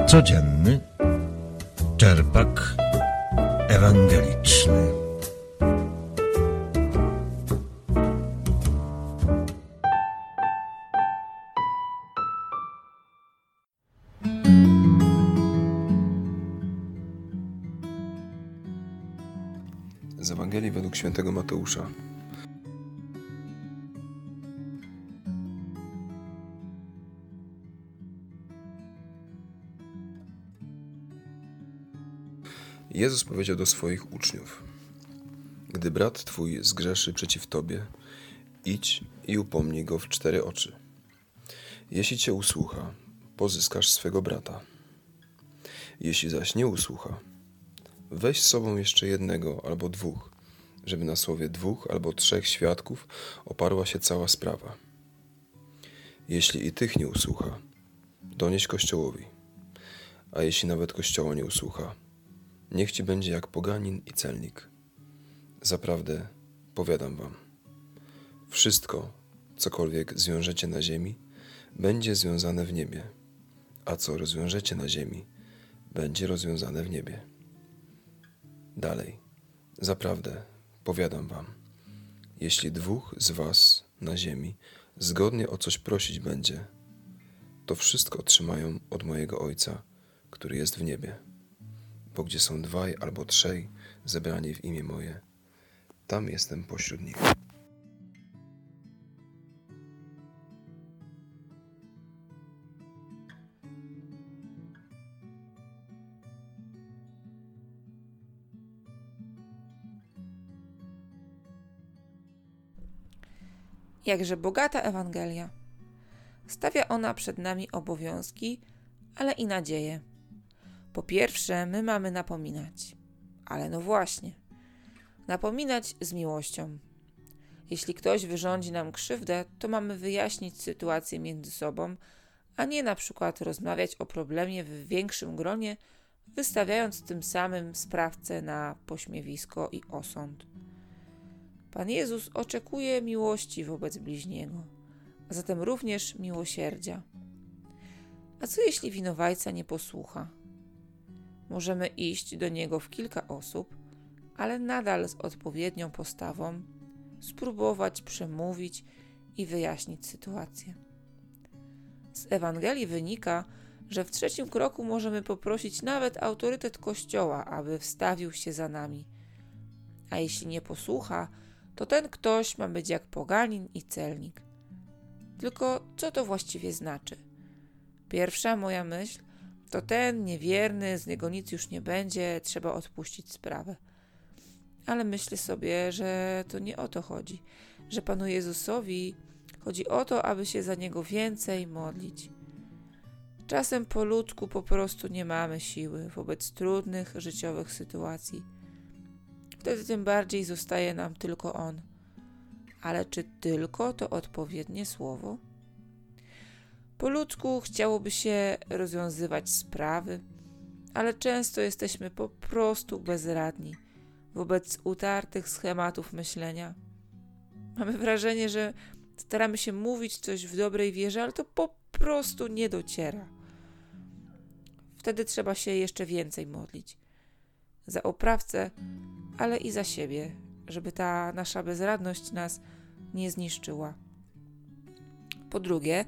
Codzienny czerpak ewangeliczny. Z Ewangelii według świętego Mateusza. Jezus powiedział do swoich uczniów: gdy brat twój zgrzeszy przeciw tobie, idź i upomnij go w 4 oczy. Jeśli cię usłucha, pozyskasz swego brata. Jeśli zaś nie usłucha, weź z sobą jeszcze 1 albo 2, żeby na słowie 2 albo 3 świadków oparła się cała sprawa. Jeśli i tych nie usłucha, donieś Kościołowi, a jeśli nawet Kościoła nie usłucha, niech ci będzie jak poganin i celnik. Zaprawdę powiadam wam, wszystko, cokolwiek zwiążecie na ziemi, będzie związane w niebie, a co rozwiążecie na ziemi, będzie rozwiązane w niebie. Dalej, zaprawdę powiadam wam, jeśli 2 z was na ziemi zgodnie o coś prosić będzie, to wszystko otrzymają od mojego Ojca, który jest w niebie. Bo gdzie są 2 albo 3 zebrani w imię moje, tam jestem pośród nich. Jakże bogata Ewangelia. Stawia ona przed nami obowiązki, ale i nadzieję. Po pierwsze, my mamy napominać. Ale no właśnie. Napominać z miłością. Jeśli ktoś wyrządzi nam krzywdę, to mamy wyjaśnić sytuację między sobą, a nie na przykład rozmawiać o problemie w większym gronie, wystawiając tym samym sprawcę na pośmiewisko i osąd. Pan Jezus oczekuje miłości wobec bliźniego, a zatem również miłosierdzia. A co jeśli winowajca nie posłucha? Możemy iść do niego w kilka osób, ale nadal z odpowiednią postawą spróbować przemówić i wyjaśnić sytuację. Z Ewangelii wynika, że w 3. kroku możemy poprosić nawet autorytet Kościoła, aby wstawił się za nami. A jeśli nie posłucha, to ten ktoś ma być jak poganin i celnik. Tylko co to właściwie znaczy? Pierwsza moja myśl to ten niewierny, z niego nic już nie będzie, trzeba odpuścić sprawę. Ale myślę sobie, że to nie o to chodzi, że Panu Jezusowi chodzi o to, aby się za niego więcej modlić. Czasem po ludzku po prostu nie mamy siły wobec trudnych życiowych sytuacji. Wtedy tym bardziej zostaje nam tylko On. Ale czy tylko to odpowiednie słowo? Po ludzku chciałoby się rozwiązywać sprawy, ale często jesteśmy po prostu bezradni wobec utartych schematów myślenia. Mamy wrażenie, że staramy się mówić coś w dobrej wierze, ale to po prostu nie dociera. Wtedy trzeba się jeszcze więcej modlić. Za oprawcę, ale i za siebie, żeby ta nasza bezradność nas nie zniszczyła. Po drugie,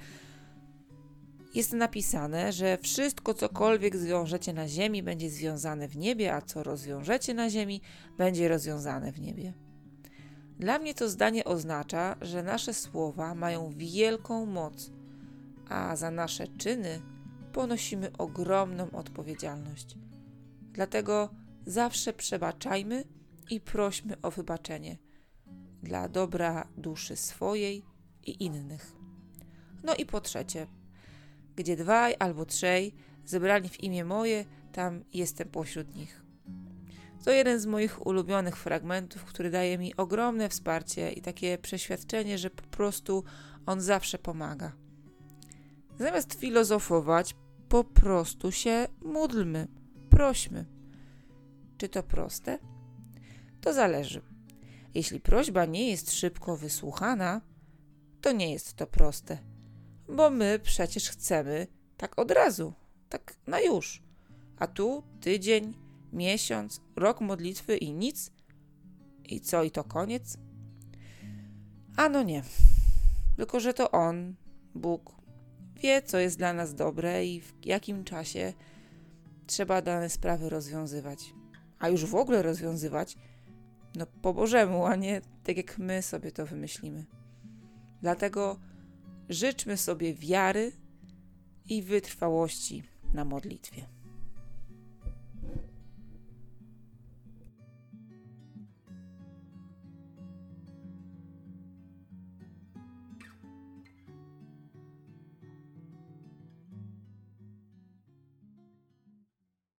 jest napisane, że wszystko, cokolwiek zwiążecie na ziemi, będzie związane w niebie, a co rozwiążecie na ziemi, będzie rozwiązane w niebie. Dla mnie to zdanie oznacza, że nasze słowa mają wielką moc, a za nasze czyny ponosimy ogromną odpowiedzialność. Dlatego zawsze przebaczajmy i prośmy o wybaczenie dla dobra duszy swojej i innych. No i po trzecie, gdzie 2 albo 3 zebrani w imię moje, tam jestem pośród nich. To jeden z moich ulubionych fragmentów, który daje mi ogromne wsparcie i takie przeświadczenie, że po prostu on zawsze pomaga. Zamiast filozofować, po prostu się módlmy, prośmy. Czy to proste? To zależy. Jeśli prośba nie jest szybko wysłuchana, to nie jest to proste, bo my przecież chcemy tak od razu, tak na już. A tu tydzień, miesiąc, rok modlitwy i nic? I co, i to koniec? Ano nie. Tylko że to On, Bóg, wie, co jest dla nas dobre i w jakim czasie trzeba dane sprawy rozwiązywać. A już w ogóle rozwiązywać, no po Bożemu, a nie tak jak my sobie to wymyślimy. Dlatego życzmy sobie wiary i wytrwałości na modlitwie.